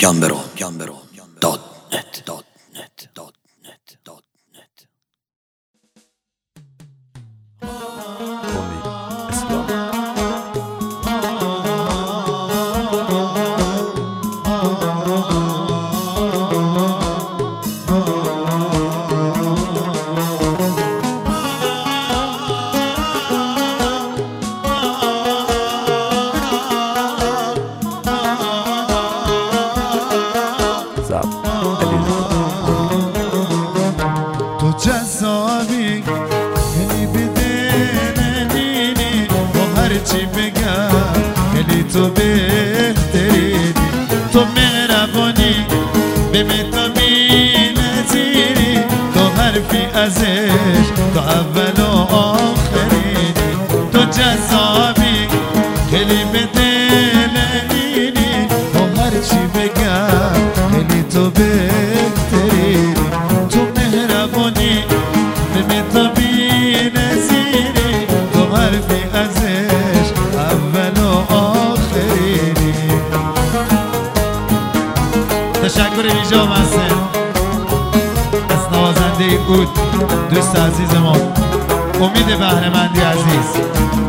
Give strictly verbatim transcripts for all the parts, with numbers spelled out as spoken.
گمبرو گمبرو دات نت دات نت دات نت دات نت. تو جذابی خیلی بدنینی و هرچی بگم خیلی تو بهترینی. تو مهربانی به تو بی نظیری، تو حرفی ازش تو اول و آخرینی. تو جذابی خیلی بدنینی و هرچی بگم خیلی تو بهترینی. تو مهربانی به تو بی نظیری، تو حرفی ازش اول و آخرینی. تشکر ویژه محسن از نوازنده اود دوست عزیز ما امید بهره‌مندی عزیز.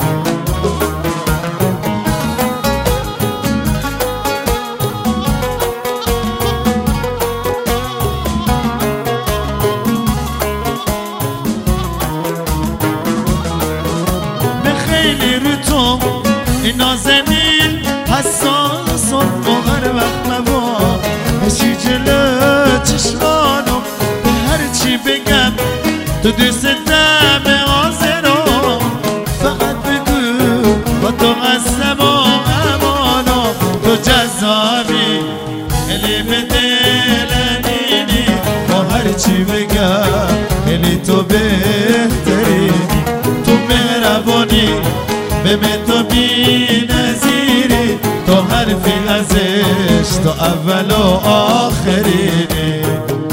خیلی رو تو این نازنین حساس و هر وقت موا بشی جلو چشمانم به هرچی بگم تو دوست دم حاضرم. فقط بگو با تو قسم و امانم. تو جذابی خیلی به دلنینی با هرچی بگم خیلی تو بهترینی. تو مهربانی به تو بی نظیری، تو حرفی ازش تو اول و آخرینی.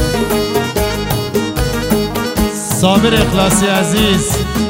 صابر اخلاصی عزیز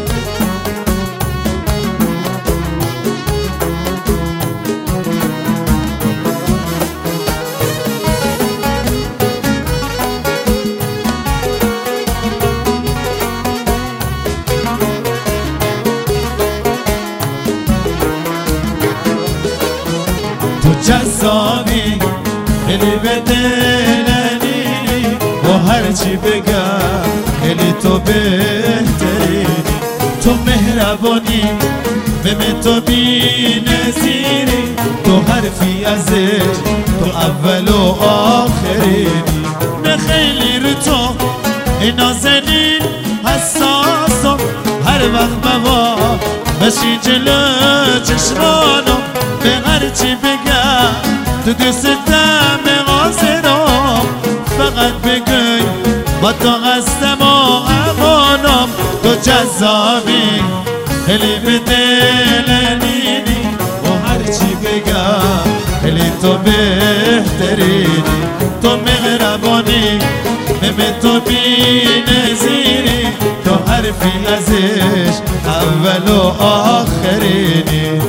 جذابی خیلی به دلنینی و هرچی بگم خیلی تو بهترینی. تو مهربانی به تو بی نظیری، تو حرفی ازش تو اول و آخرینی. نه خیلی رو تو این نازنین حساسم هر وقت موا بشی جلو چشمانم به هرچی بگم تو دوست دم حاضرم. فقط بگوی با تو قصدم و امانم. تو جذابی خیلی به دلنینی و هرچی بگم خیلی تو بهترینی. تو مهربانی به تو بی نظیری، تو حرفی ازش اول و آخرینی.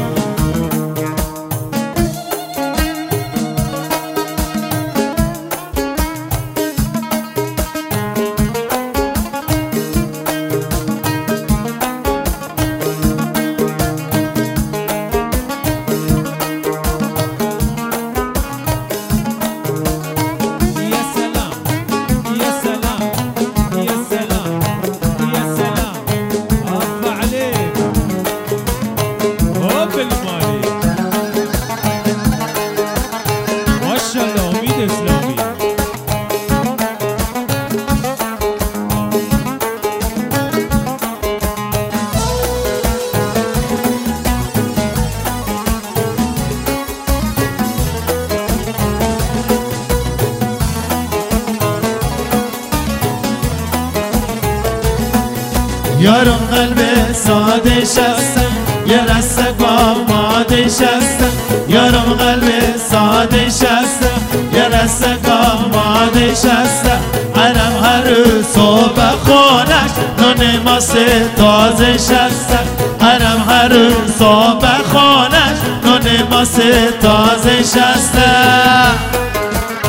یارم قلب سادش هستم یه رسته با مادش هستم. یارم قلب سادش هستم یه رسته با مادش هستم. هرم هر صبح خونش نون ماست تازش هستم. هرم هر صبح خونش نون ماست تازش هستم.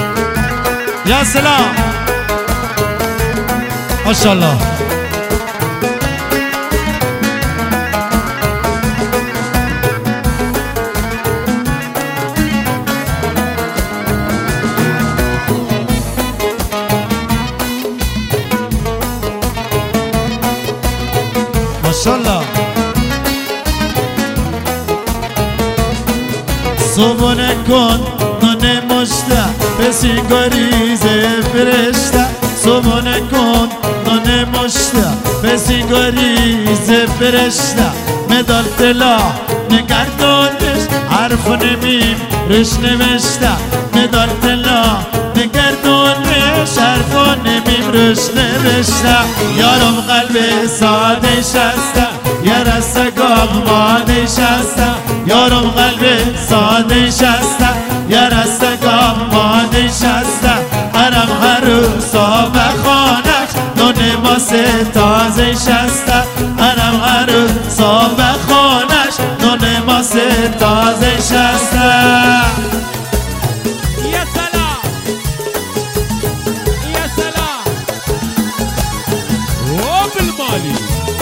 یا سلام ماشاءالله. ماشاءالله. صبونه کن نانه مشته به سینگاریزه فرشته. صبونه کن نانه مشته به سینگاریزه فرشته. مدال طلا نگردانش حرف نمیم رش نوشته. مدال طلا نگردانش حرف نمیم رش نوشته. یارم قلب ساده شسته یه رستگاه ماده شسته. یارم قلب ساده شسته یه رستگاه ماده شسته. هرم هر روزا به خانش نون ماسه تازه شسته. هرم هر روزا به خانش نون ماسه تازه شسته. یا سلام یا سلام و بالمالی.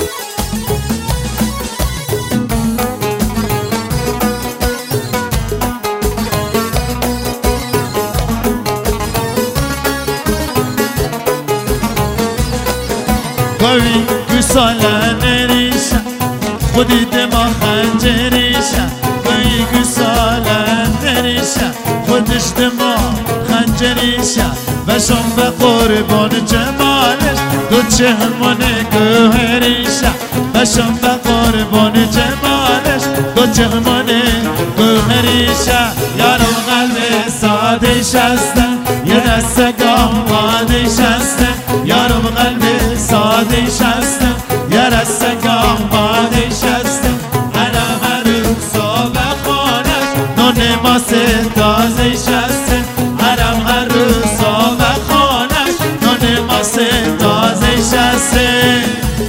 گوی گساله نریشه خودی دما خنجریشه. گوی گساله نریشه خودش دما خنجریشه. بشم به قربان جمالش دو چهمانه گوهریشه. بشم به قربان جمالش دو چهمانه گوهریشه. یارم قلب ساده شسته یه دستگاه ماده شسته. یارم قلب ساده شسته یه رستگاه ماده شسته. هرم هر روزا به خانش نون ماسه تازه شسته. هرم هر روزا به خانش نون ماسه تازه شسته.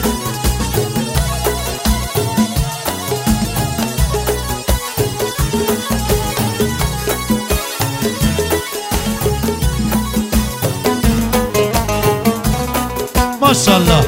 ماشاءالله.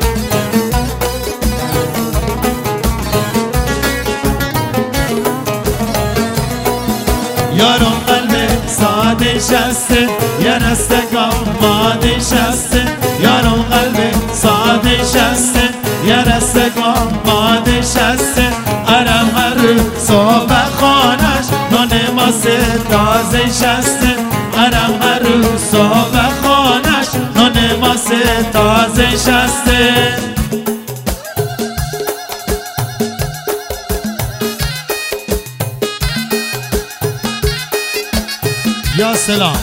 یارم قلب ساده شسته یه رستگاه ماده شسته. یارم قلب ساده شسته یه رستگاه ماده شسته. هرم هر روزا به خانش نون ماسه تازه شسته. هرم هر روزا به خانش نون ماسه تازه شسته. یا سلام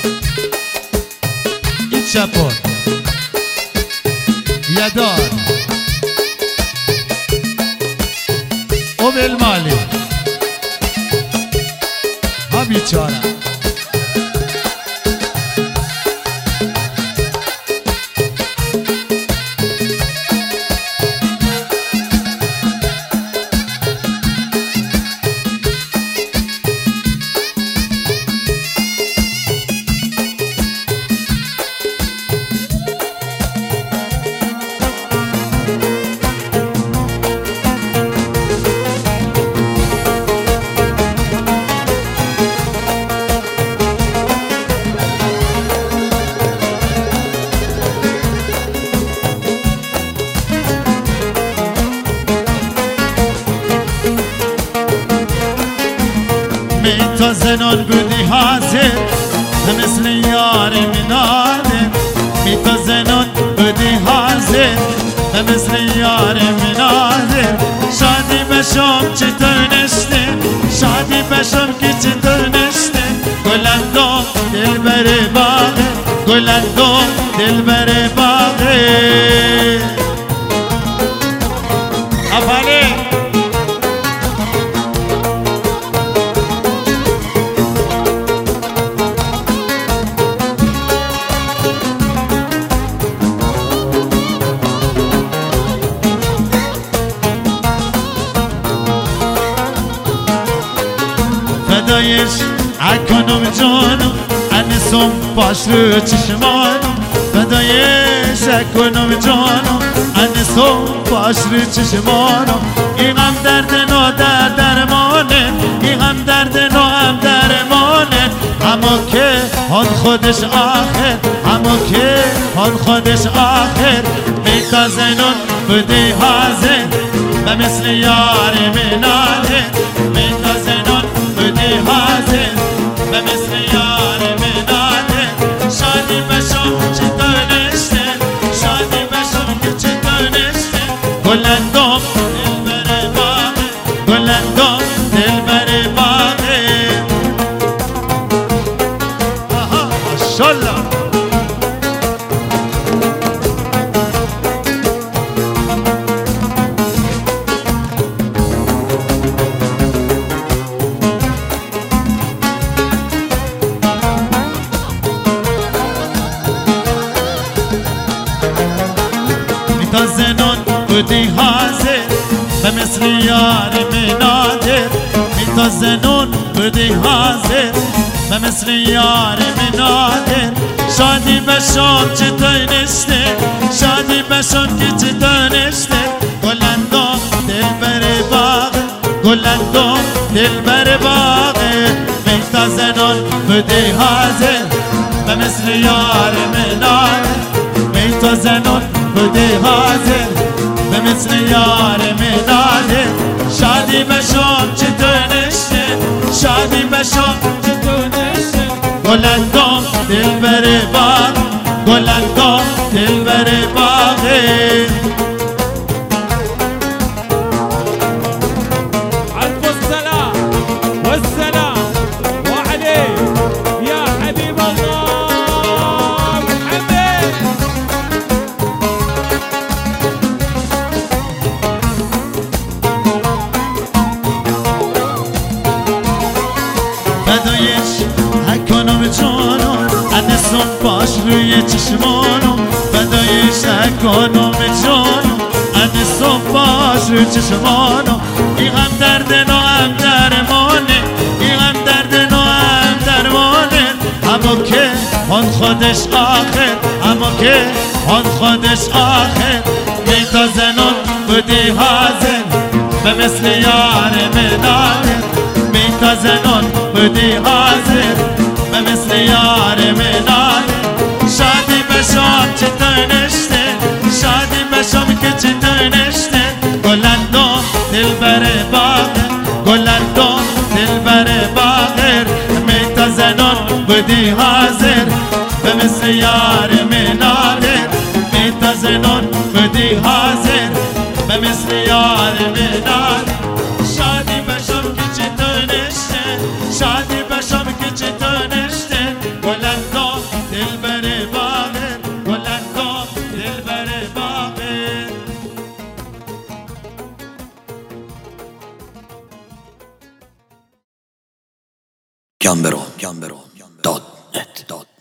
این چپون یدار او بالمالی ها بیچاره. تا زنان بودی حاضر مثل یار مناده. می تا زنان بودی حاضر مثل یار مناده. شادی بشم چطور نشته شادی بشم که چطور نشته. گلندم دل بر باغه گلندم دل بر باغه. افاله فدایش اکنم جانم ان انسان باش رو چشمانم فدای شکنم جانم انسان باش رو چشمانم این هم درد نو در درمانه این هم درد نو هم درمانه اما که آن خودش آخر اما که آن خودش آخر میتازنون بودی حاضر و مثل یار مناده میتازنون بودی حاضر و مثل یار مناده شادی بشم چه دانشته شادی بشم که چه دانشته گلندم دل بر باغه گلندم دل بر باغه آها ماشالله میتازنون بودی حاضر و مثل یار منادر میتازنون بودی حاضر و مثل یار منادر شادی بشم چه دانشته شادی بشم که چه دانشته گلندم دل بر باغه گلندم دل بر باغه میتازنون بودی حاضر و مثل یار منادر میتازنون بودی حاضر و مثل یار مناده شادی بشم چه دانشته شادی بشم چه دانشته گلندم دل بر باغ گلندم دل بر باغه ألف الصلاة والسلام وعليك يا حبيب الله محمد فدایش هکنم جانم انسان باش روی چشمانم فدایش هکنم جانم انسان باش روی چشمانم این هم درد نو هم درمانه این هم درد نو هم درمانه اما که آن خودش آخر اما که آن خودش آخر میتازنون بودی حاضر و مثل یار مناده میتازنون بودی حاضر و مثل یار مناده شادی بشم چه دانشته شادی بشم که چه دانشته گلندم دل بر باغه گلندم دل بر باغه میتازنون بودی حاضر و مثل یار مناده میتازنون بودی حاضر و مثل یار مناده شادی بشم که چه دانشته شادی بشم که چه دانشته گلندم دل بر باغه گلندم دل بر باغه Gambero, Gambero, dot net, dot